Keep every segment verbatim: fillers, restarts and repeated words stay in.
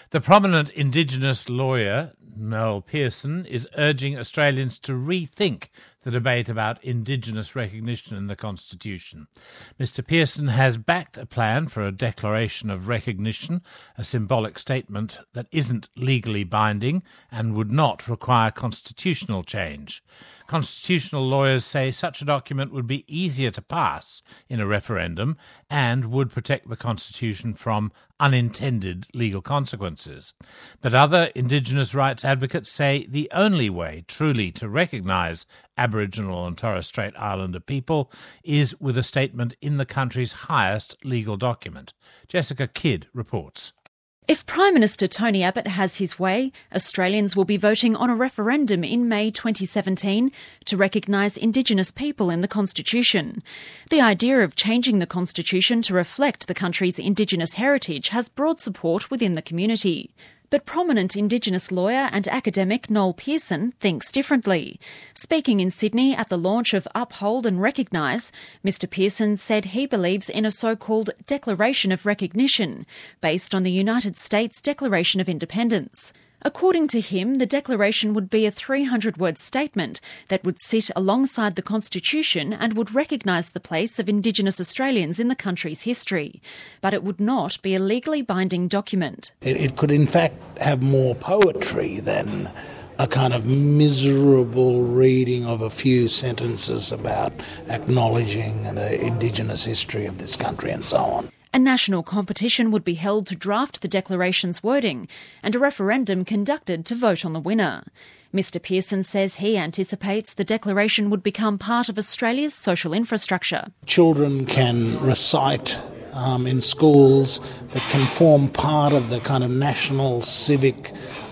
The prominent Indigenous lawyer, Noel Pearson, is urging Australians to rethink the debate about Indigenous recognition in the Constitution. Mister Pearson has backed a plan for a declaration of recognition, a symbolic statement that isn't legally binding and would not require constitutional change. Constitutional lawyers say such a document would be easier to pass in a referendum and would protect the Constitution from unintended legal consequences. But other Indigenous rights advocates say the only way truly to recognise Aboriginal and Torres Strait Islander people is with a statement in the country's highest legal document. Jessica Kidd reports. If Prime Minister Tony Abbott has his way, Australians will be voting on a referendum in May twenty seventeen to recognise Indigenous people in the Constitution. The idea of changing the Constitution to reflect the country's Indigenous heritage has broad support within the community. But prominent Indigenous lawyer and academic Noel Pearson thinks differently. Speaking in Sydney at the launch of Uphold and Recognise, Mister Pearson said he believes in a so-called Declaration of Recognition, based on the United States Declaration of Independence. According to him, the declaration would be a three hundred word statement that would sit alongside the Constitution and would recognise the place of Indigenous Australians in the country's history. But it would not be a legally binding document. It, it could in fact have more poetry than a kind of miserable reading of a few sentences about acknowledging the Indigenous history of this country and so on. A national competition would be held to draft the declaration's wording and a referendum conducted to vote on the winner. Mister Pearson says he anticipates the declaration would become part of Australia's social infrastructure. Children can recite um, in schools that can form part of the kind of national civic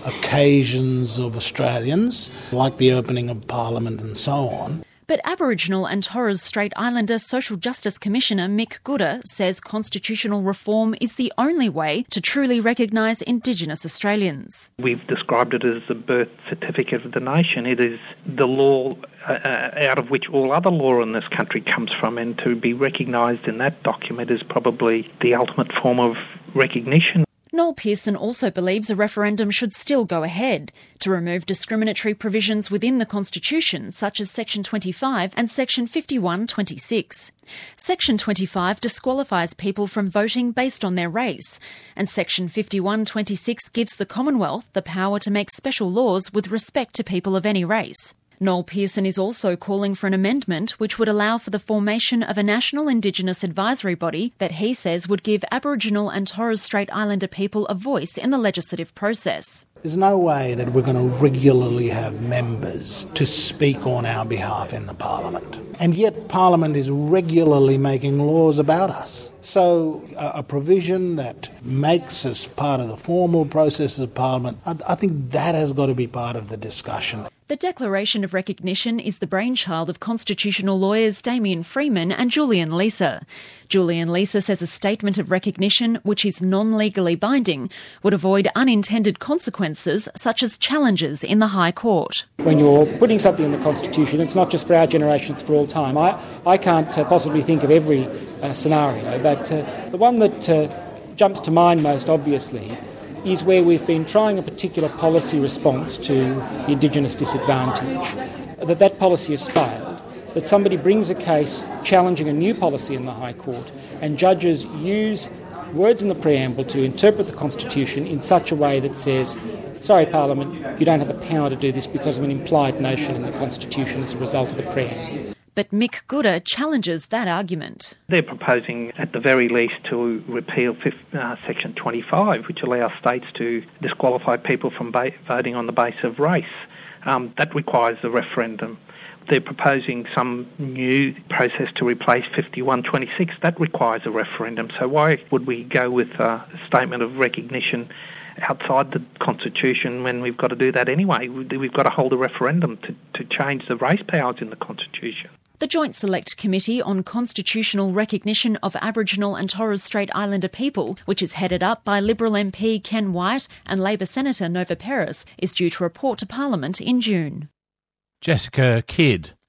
occasions of Australians, like the opening of Parliament and so on. But Aboriginal and Torres Strait Islander Social Justice Commissioner Mick Gooda says constitutional reform is the only way to truly recognise Indigenous Australians. We've described it as the birth certificate of the nation. It is the law uh, out of which all other law in this country comes from, and to be recognised in that document is probably the ultimate form of recognition. Noel Pearson also believes a referendum should still go ahead to remove discriminatory provisions within the Constitution, such as Section twenty-five and Section fifty-one twenty-six. Section twenty-five disqualifies people from voting based on their race, and Section fifty-one twenty-six gives the Commonwealth the power to make special laws with respect to people of any race. Noel Pearson is also calling for an amendment which would allow for the formation of a national Indigenous advisory body that he says would give Aboriginal and Torres Strait Islander people a voice in the legislative process. There's no way that we're going to regularly have members to speak on our behalf in the Parliament. And yet Parliament is regularly making laws about us. So a, a provision that makes us part of the formal processes of Parliament, I, I think that has got to be part of the discussion. The Declaration of Recognition is the brainchild of constitutional lawyers Damien Freeman and Julian Leeser. Julian Leeser says a statement of recognition, which is non-legally binding, would avoid unintended consequences such as challenges in the High Court. When you're putting something in the Constitution, it's not just for our generation, it's for all time. I, I can't uh, possibly think of every uh, scenario, but uh, the one that uh, jumps to mind most obviously is where we've been trying a particular policy response to Indigenous disadvantage, that that policy has failed, that somebody brings a case challenging a new policy in the High Court, and judges use words in the preamble to interpret the Constitution in such a way that says, sorry, Parliament, you don't have the power to do this because of an implied notion in the Constitution as a result of the preamble. But Mick Gooda challenges that argument. They're proposing, at the very least, to repeal uh, Section twenty-five, which allows states to disqualify people from ba- voting on the basis of race. Um, that requires a referendum. They're proposing some new process to replace fifty-one twenty-six. That requires a referendum. So why would we go with a statement of recognition outside the Constitution when we've got to do that anyway? We've got to hold a referendum to, to change the race powers in the Constitution. The Joint Select Committee on Constitutional Recognition of Aboriginal and Torres Strait Islander People, which is headed up by Liberal M P Ken Wyatt and Labor Senator Nova Peris, is due to report to Parliament in June. Jessica Kidd.